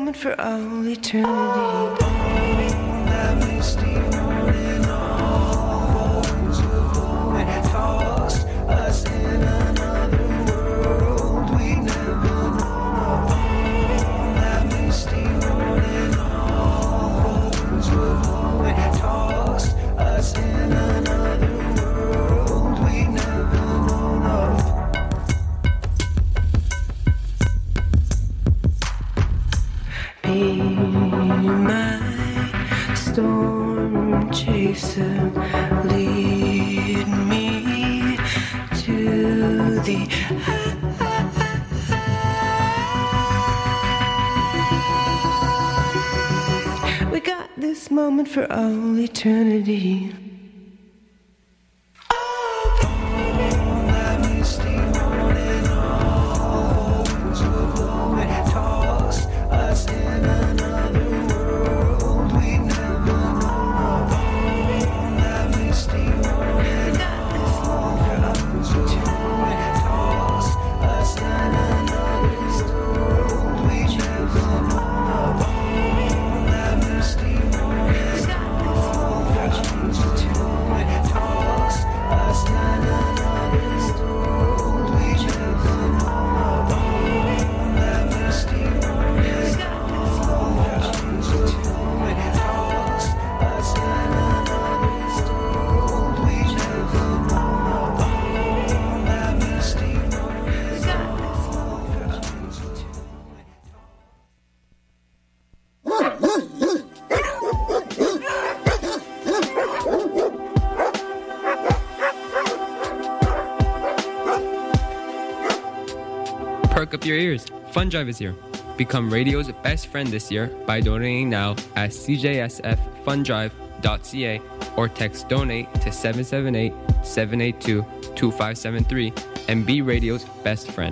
moment for all eternity. Storm chaser, lead me to the we got this moment for all eternity. Perk up your ears. Fun Drive is here. Become radio's best friend this year by donating now at cjsffundrive.ca or text donate to 778-782-2573 and be radio's best friend.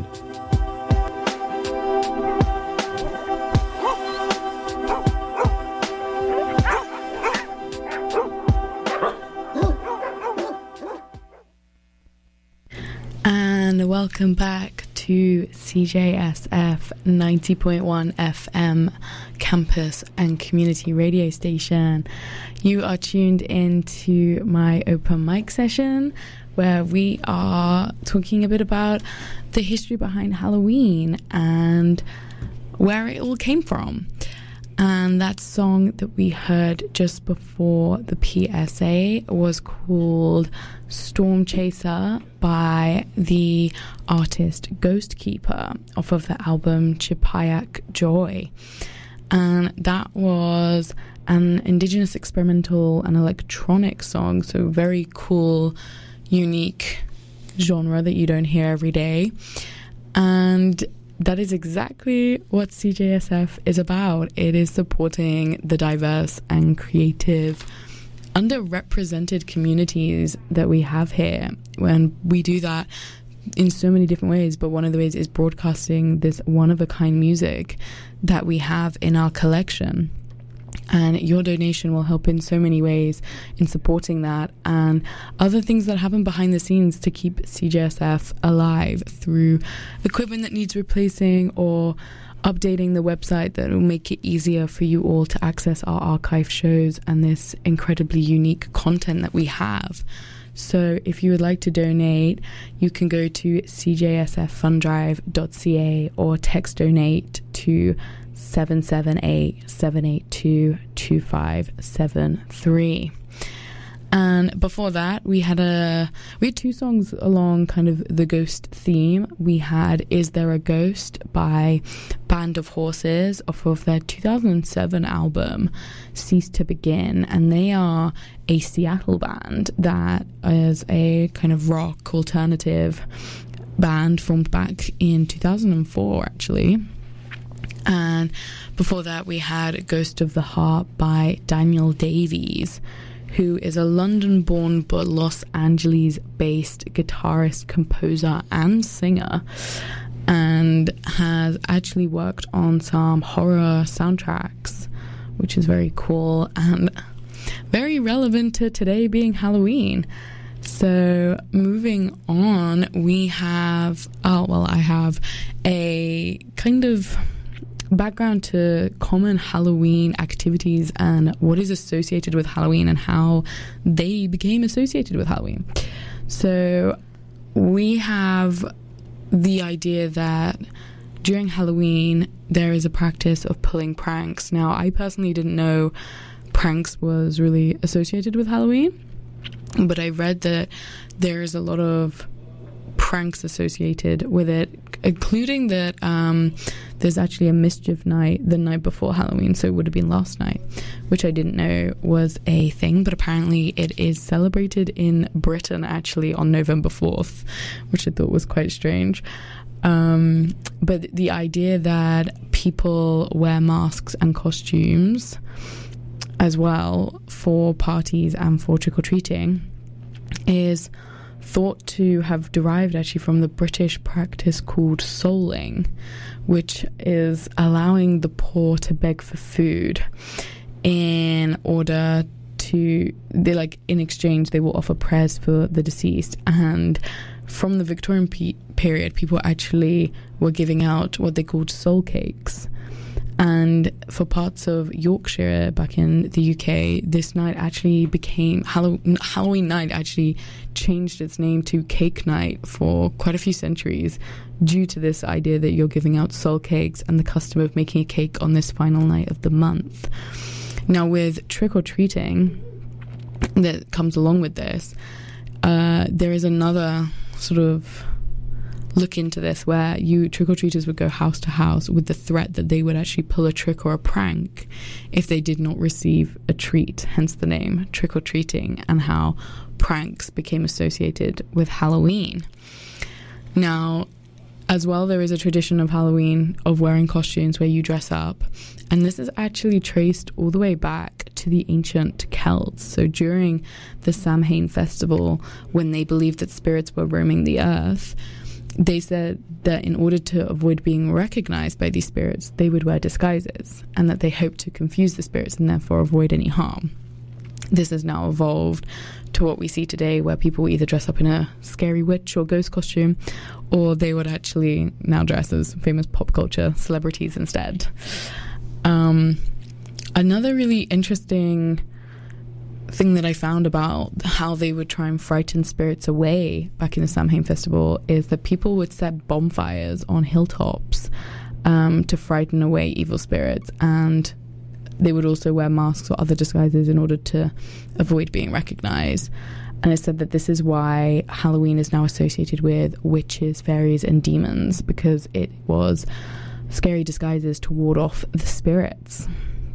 And welcome back to CJSF 90.1 FM campus and community radio station. You are tuned into my open mic session where we are talking a bit about the history behind Halloween and where it all came from. And that song that we heard just before the PSA was called Storm Chaser by the artist Ghost Keeper off of the album Chipayak Joy. And that was an indigenous experimental and electronic song, so very cool, unique genre that you don't hear every day. And that is exactly what CJSF is about. It is supporting the diverse and creative, underrepresented communities that we have here. And we do that in so many different ways, but one of the ways is broadcasting this one-of-a-kind music that we have in our collection. And your donation will help in so many ways in supporting that and other things that happen behind the scenes to keep CJSF alive through equipment that needs replacing or updating the website that will make it easier for you all to access our archive shows and this incredibly unique content that we have. So if you would like to donate, you can go to cjsffundrive.ca or text donate to 778-782-2573. And before that, we had two songs along kind of the ghost theme. We had Is There a Ghost by Band of Horses off of their 2007 album Cease to Begin, and they are a Seattle band that is a kind of rock alternative band formed back in 2004 actually. And before that, we had Ghost of the Heart by Daniel Davies, who is a London-born but Los Angeles-based guitarist, composer, and singer, and has actually worked on some horror soundtracks, which is very cool and very relevant to today being Halloween. So moving on, we have, I have a kind of background to common Halloween activities and what is associated with Halloween and how they became associated with Halloween. So we have the idea that during Halloween there is a practice of pulling pranks. Now, I personally didn't know pranks was really associated with Halloween, but I read that there is a lot of pranks associated with it, including that there's actually a mischief night the night before Halloween, so it would have been last night, which I didn't know was a thing, but apparently it is celebrated in Britain actually on November 4th, which I thought was quite strange. But the idea that people wear masks and costumes as well for parties and for trick-or-treating is thought to have derived actually from the British practice called souling, which is allowing the poor to beg for food in order to, in exchange they will offer prayers for the deceased. And from the Victorian period, people actually were giving out what they called soul cakes. And for parts of Yorkshire back in the UK, this night actually became Halloween night actually changed its name to Cake Night for quite a few centuries due to this idea that you're giving out soul cakes and the custom of making a cake on this final night of the month. Now, with trick-or-treating that comes along with this, there is another sort of look into this where trick-or-treaters would go house to house with the threat that they would actually pull a trick or a prank if they did not receive a treat, hence the name trick-or-treating, and how pranks became associated with Halloween. Now, as well, there is a tradition of Halloween of wearing costumes where you dress up, and this is actually traced all the way back to the ancient Celts. So during the Samhain festival, when they believed that spirits were roaming the earth, they said that in order to avoid being recognized by these spirits, they would wear disguises, and that they hoped to confuse the spirits and therefore avoid any harm. This has now evolved to what we see today, where people either dress up in a scary witch or ghost costume, or they would actually now dress as famous pop culture celebrities instead. Another really interesting thing that I found about how they would try and frighten spirits away back in the Samhain festival is that people would set bonfires on hilltops to frighten away evil spirits, and they would also wear masks or other disguises in order to avoid being recognized. And it said that this is why Halloween is now associated with witches, fairies and demons, because it was scary disguises to ward off the spirits.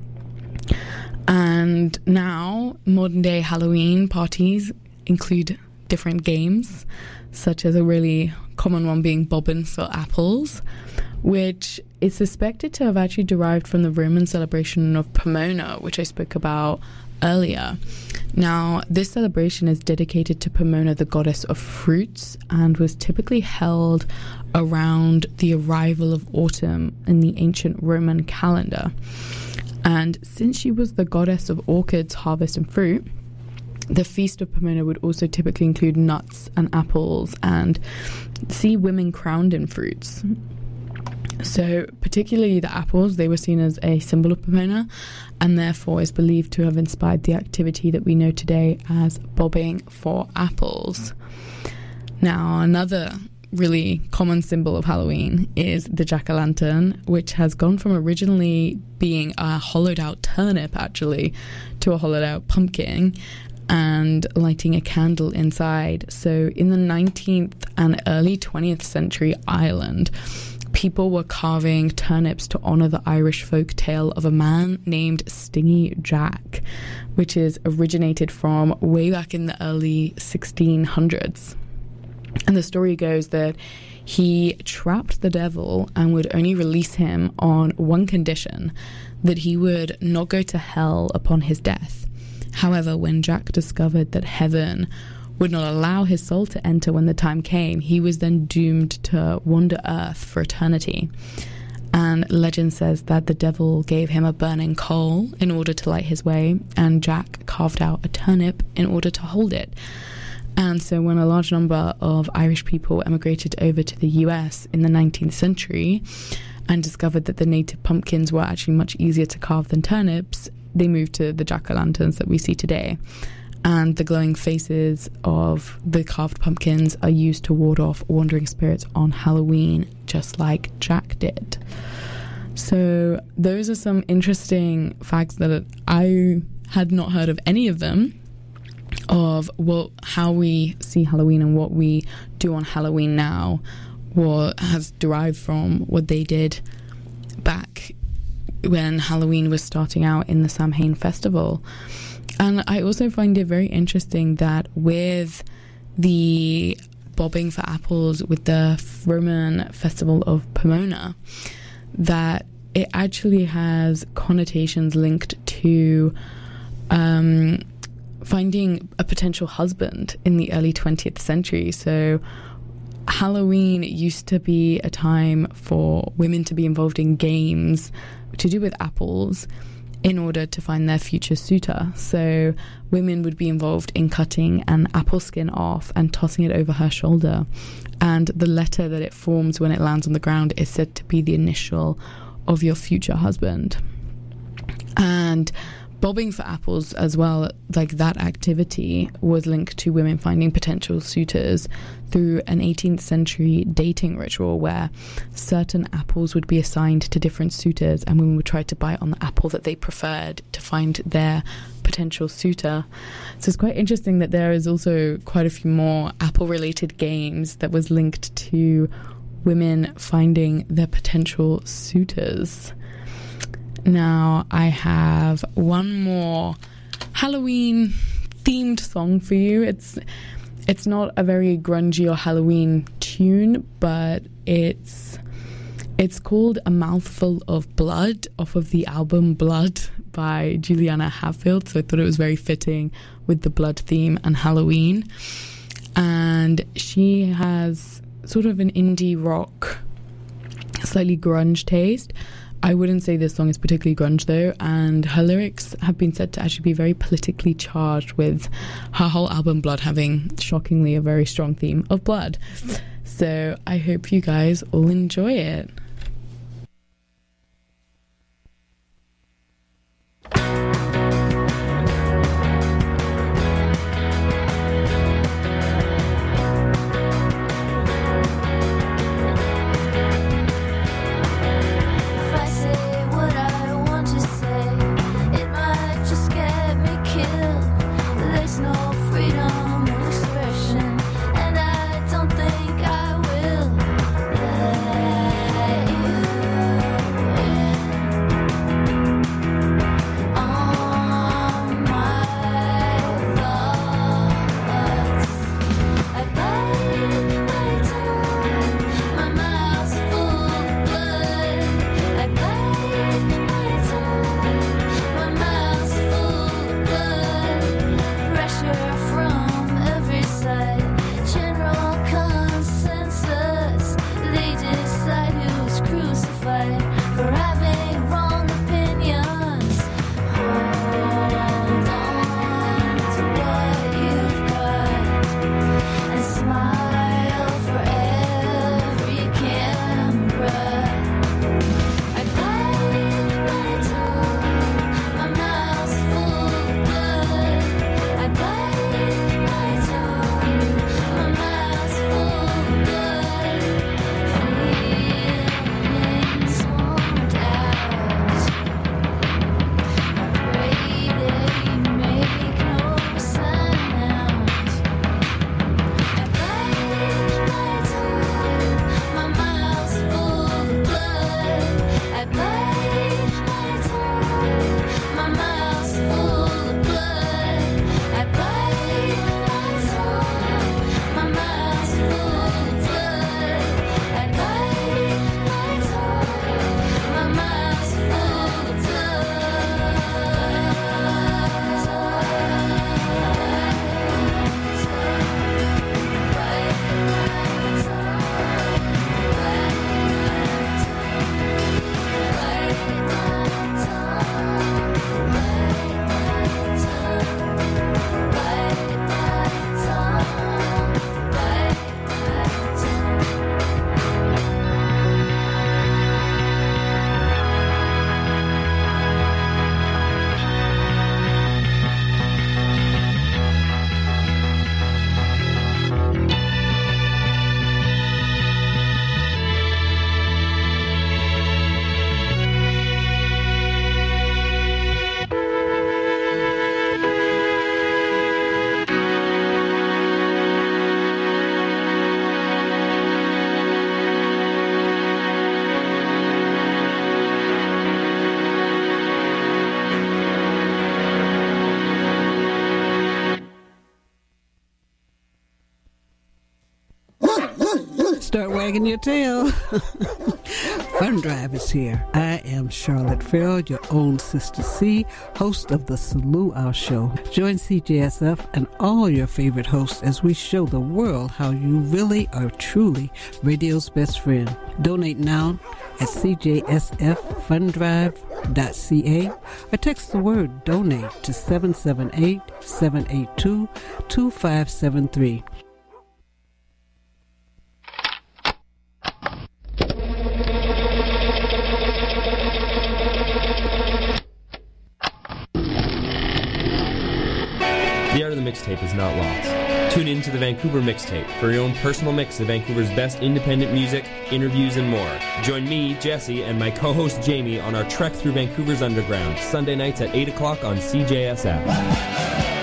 And now, modern day Halloween parties include different games, such as a really common one being bobbing for apples, which is suspected to have actually derived from the Roman celebration of Pomona, which I spoke about earlier. Now, this celebration is dedicated to Pomona, the goddess of fruits, and was typically held around the arrival of autumn in the ancient Roman calendar. And since she was the goddess of orchids, harvest and fruit, the Feast of Pomona would also typically include nuts and apples and see women crowned in fruits. So particularly the apples, they were seen as a symbol of Pomona, and therefore is believed to have inspired the activity that we know today as bobbing for apples. Now, another really common symbol of Halloween is the jack-o'-lantern, which has gone from originally being a hollowed out turnip actually to a hollowed out pumpkin and lighting a candle inside. So in the 19th and early 20th century Ireland, people were carving turnips to honour the Irish folk tale of a man named Stingy Jack, which is originated from way back in the early 1600s. And the story goes that he trapped the devil and would only release him on one condition, that he would not go to hell upon his death. However, when Jack discovered that heaven would not allow his soul to enter when the time came, he was then doomed to wander earth for eternity. And legend says that the devil gave him a burning coal in order to light his way, and Jack carved out a turnip in order to hold it. And so when a large number of Irish people emigrated over to the US in the 19th century, and discovered that the native pumpkins were actually much easier to carve than turnips, they moved to the jack-o'-lanterns that we see today. And the glowing faces of the carved pumpkins are used to ward off wandering spirits on Halloween, just like Jack did. So those are some interesting facts that I had not heard of any of them, of how we see Halloween and what we do on Halloween now, what has derived from what they did back when Halloween was starting out in the Samhain festival. And I also find it very interesting that with the bobbing for apples with the Roman festival of Pomona, that it actually has connotations linked to finding a potential husband in the early 20th century. So Halloween used to be a time for women to be involved in games to do with apples in order to find their future suitor. So women would be involved in cutting an apple skin off and tossing it over her shoulder. And the letter that it forms when it lands on the ground is said to be the initial of your future husband. And bobbing for apples as well, like that activity was linked to women finding potential suitors through an 18th century dating ritual where certain apples would be assigned to different suitors and women would try to bite on the apple that they preferred to find their potential suitor. So it's quite interesting that there is also quite a few more apple related games that was linked to women finding their potential suitors. Now I have one more Halloween themed song for you. It's not a very grungy or Halloween tune, but it's called A Mouthful of Blood off of the album Blood by Juliana Hatfield. So I thought it was very fitting with the blood theme and Halloween. And she has sort of an indie rock, slightly grunge taste. I wouldn't say this song is particularly grunge though, and her lyrics have been said to actually be very politically charged, with her whole album Blood having, shockingly, a very strong theme of blood. So I hope you guys all enjoy it. And I don't think I will. Start wagging your tail. Fun Drive is here. I am Charlotte Farrell, your own Sister C, host of the Salute Our Show. Join CJSF and all your favorite hosts as we show the world how you really are truly radio's best friend. Donate now at cjsffundrive.ca or text the word donate to 778-782-2573. The art of the mixtape is not lost. Tune in to the Vancouver Mixtape for your own personal mix of Vancouver's best independent music, interviews, and more. Join me, Jesse, and my co-host Jamie on our trek through Vancouver's underground, Sunday nights at 8 o'clock on CJSF.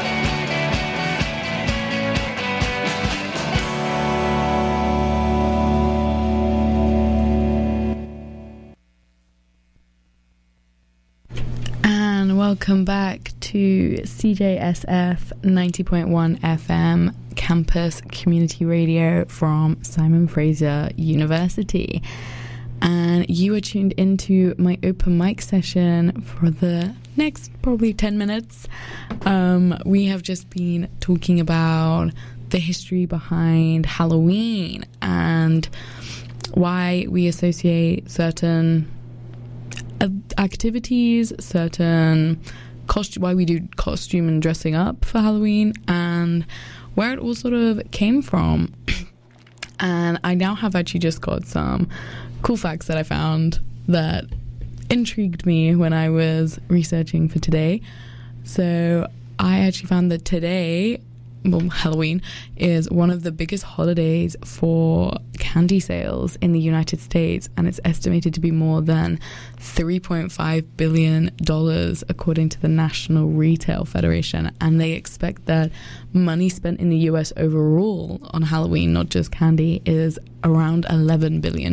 Welcome back to CJSF 90.1 FM Campus Community Radio from Simon Fraser University. And you are tuned into my open mic session for the next probably 10 minutes. We have just been talking about the history behind Halloween and why we associate certain activities, certain why we do costume and dressing up for Halloween, and where it all sort of came from. And I now have actually just got some cool facts that I found that intrigued me when I was researching for today. So I actually found that today, Halloween, is one of the biggest holidays for candy sales in the United States, and it's estimated to be more than $3.5 billion according to the National Retail Federation. And they expect that money spent in the US overall on Halloween, not just candy, is around $11 billion.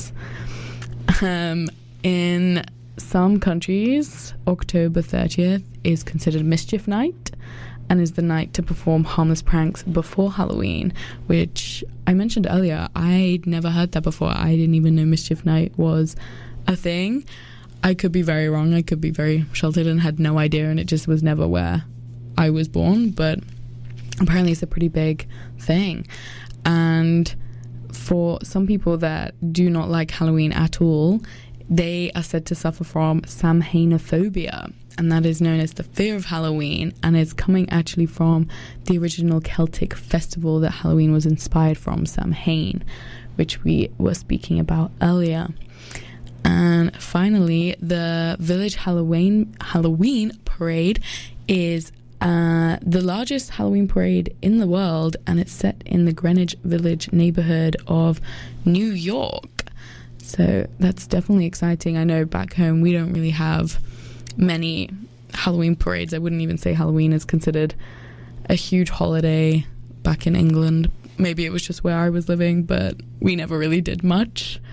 In some countries, October 30th is considered Mischief Night and is the night to perform harmless pranks before Halloween, which I mentioned earlier. I'd never heard that before. I didn't even know Mischief Night was a thing. I could be very wrong. I could be very sheltered and had no idea, and it just was never where I was born. But apparently it's a pretty big thing. And for some people that do not like Halloween at all, they are said to suffer from Samhainophobia, and that is known as the fear of Halloween, and it's coming actually from the original Celtic festival that Halloween was inspired from, Samhain, which we were speaking about earlier. And finally, the Village Halloween Parade is the largest Halloween parade in the world, and it's set in the Greenwich Village neighborhood of New York. So that's definitely exciting. I know back home we don't really have many Halloween parades. I wouldn't even say Halloween is considered a huge holiday back in England. Maybe it was just where I was living, but we never really did much.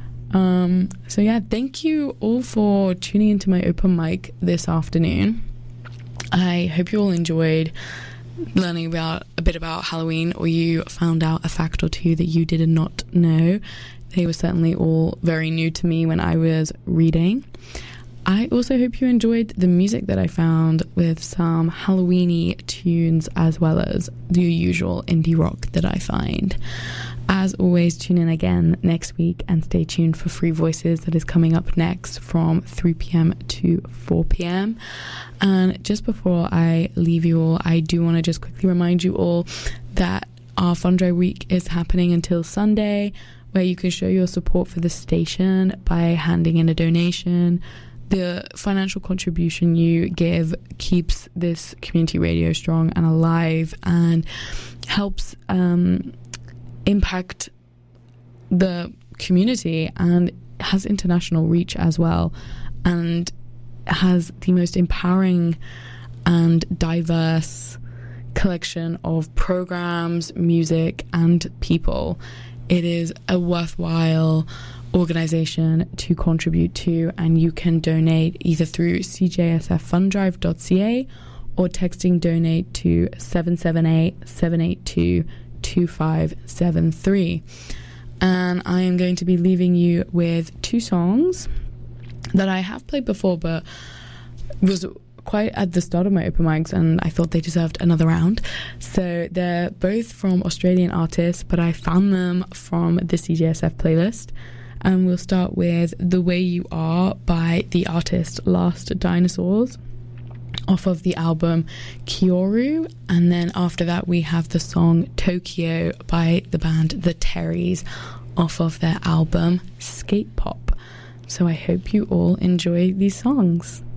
So yeah, thank you all for tuning into my open mic this afternoon. I hope you all enjoyed learning about a bit about Halloween, or you found out a fact or two that you did not know. They were certainly all very new to me when I was reading. I also hope you enjoyed the music that I found with some Halloween-y tunes as well as the usual indie rock that I find. As always, tune in again next week and stay tuned for Free Voices that is coming up next from 3 p.m. to 4 p.m. And just before I leave you all, I do want to just quickly remind you all that our Fund Drive Week is happening until Sunday, where you can show your support for the station by handing in a donation. The financial contribution you give keeps this community radio strong and alive and helps impact the community, and has international reach as well, and has the most empowering and diverse collection of programs, music, and people. It is a worthwhile organization to contribute to, and you can donate either through cjsffundrive.ca or texting donate to 778-782-2573. and I am going to be leaving you with two songs that I have played before, but was quite at the start of my open mics, and I thought they deserved another round. So they're both from Australian artists, but I found them from the CJSF playlist. And we'll start with The Way You Are by the artist Last Dinosaurs off of the album Kyoru, and then after that we have the song Tokyo by the band The Terrys off of their album Skate Pop. So I hope you all enjoy these songs.